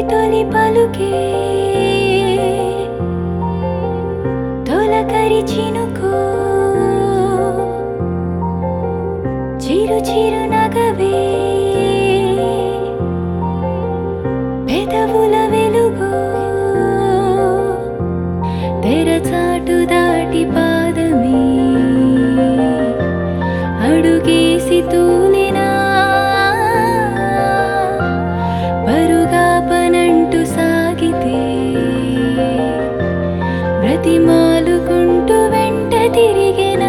తొలి పలుకే తొలకరి చినుకు చిరు చిరు నగవే పెదవుల వెలుగు తెరచాటు దాటి పాదమే అడుగేసి తూలినా పరుగాపనంటూ సాగితే బ్రతిమాలుకుంటూ వెంట తిరిగెనా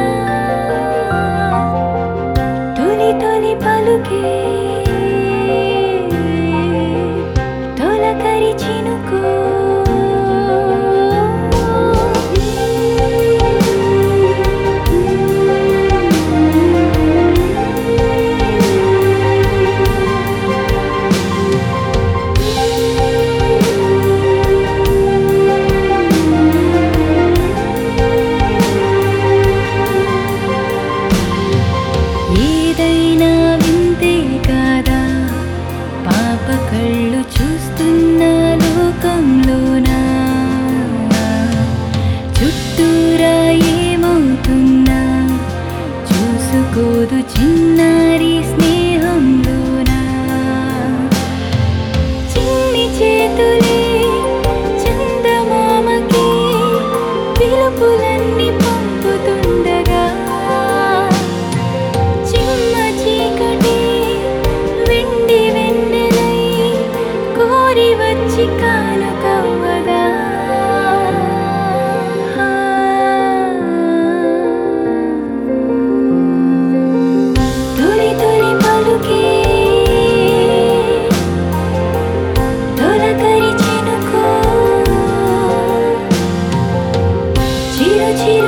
తొలి తొలి పలుకే తొలకరి చినుకు ఏదైనా వింతే కాదా పాప కళ్ళు చూస్తున్న లోకంలోనా చుట్టూరా ఏమవుతున్నా చూసుకోదు చిన్నారి స్నేహంలోనా చిన్ని చేతులే చందమామకి పిలుపులన్నీ పంపుతుండగా చిమ్మ చీకటి వెండి వెన్నెలై కోరి వచ్చి కానుకవ్వదా తొలి తొలి పలుకే తొలకరి చినుకు చిరు చిరు